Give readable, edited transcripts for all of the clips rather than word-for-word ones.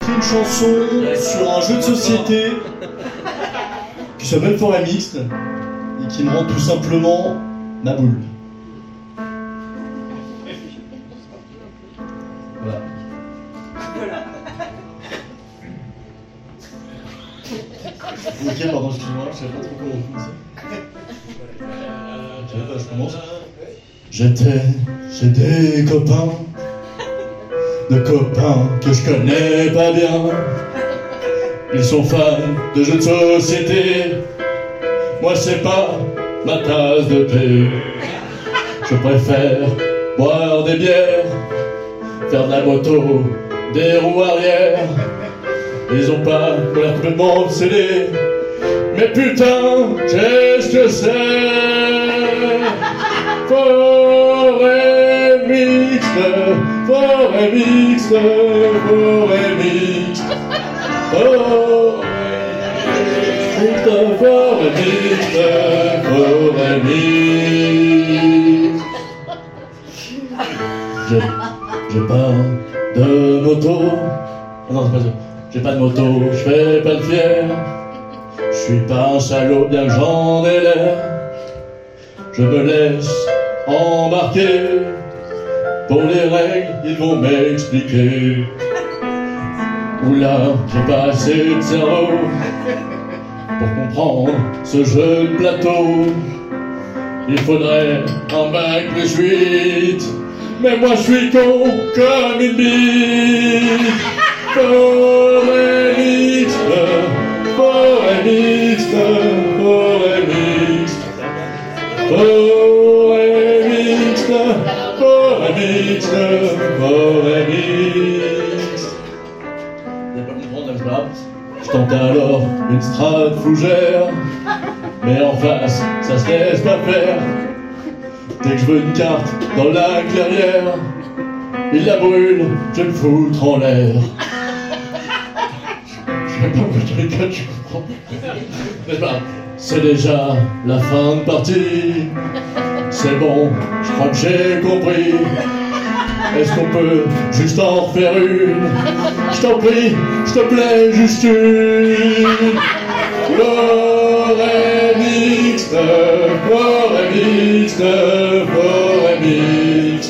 écrit une chanson sur un jeu de société qui s'appelle Forêt Mixte et qui me rend tout simplement ma boule. Voilà. Ok, pardon, excuse-moi, je savais pas trop comment commencer. Ok, bah, je commence. J'ai des copains, de copains que je connais pas bien. Ils sont fans de jeux de société. Moi c'est pas ma tasse de thé. Je préfère boire des bières, faire de la moto, des roues arrière. Ils ont pas l'air complètement obsédés. Mais putain, qu'est-ce que c'est? Forêt mixte, forêt mixte, forêt mixte, forêt mixte, forêt mixte, forêt mixte. J'ai pas de moto. Ah non, c'est pas ça. J'ai pas de moto, je fais pas de fier. Je suis pas un salaud, bien que j'en ai l'air. Je me laisse embarquer. Pour les règles, ils vont m'expliquer. Oula, j'ai pas assez de cerveau pour comprendre ce jeu de plateau. Il faudrait un bac plus 8. Mais moi je suis con comme une bite. Forêt mixte, forêt mixte, forêt mixte, forêt mixte, forêt mixte, forêt mixte. Vous n'allez pas comprendre, n'est-ce pas? Je tente alors une strate fougère, mais en face, ça se laisse pas faire. Dès que je veux une carte dans la clairière, il la brûle, je vais me foutre en l'air. Je sais pas pourquoi je rigole, je comprends. N'est-ce pas? C'est déjà la fin de partie. C'est bon, je crois que j'ai compris. Est-ce qu'on peut juste en refaire une? Je t'en prie, s'il te plaît, juste une. Forêt mixte, forêt mixte, forêt mixte,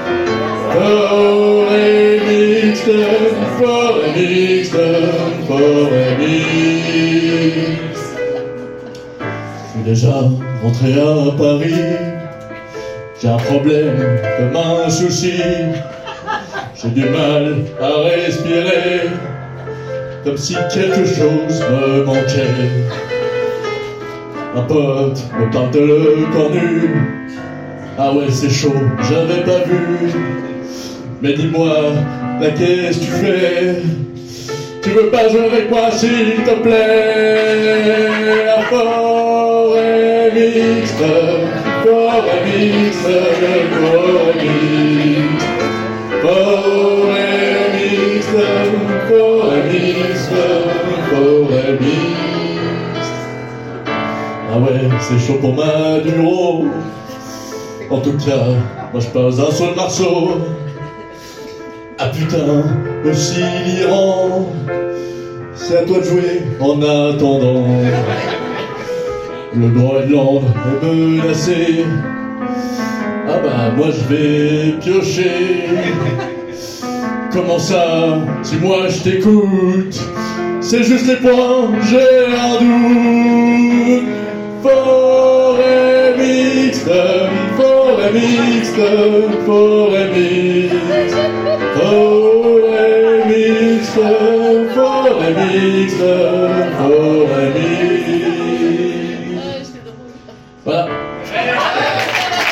forêt mixte, forêt mixte, forêt mixte. Je suis déjà rentré à Paris. J'ai un problème comme un souci. J'ai du mal à respirer, comme si quelque chose me manquait. Un pote me parle de le cornu. Ah ouais, c'est chaud, j'avais pas vu. Mais dis-moi, là qu'est-ce que tu fais? Tu veux pas jouer avec moi s'il te plaît? La forêt mixte, forêt mixte, forêt mixte, forêt mixte, forêt mixte, forêt mixte. Ah ouais, c'est chaud pour Maduro. En tout cas, moi je pose un sur le marceau. Ah putain, aussi l'Iran. C'est à toi de jouer en attendant. Le Groenland est menacé. Ah bah moi je vais piocher. Comment ça, si moi je t'écoute? C'est juste les points, j'ai un doute. Forêt mixte, forêt mixte, forêt mixte, forêt mixte, forêt mixte, forêt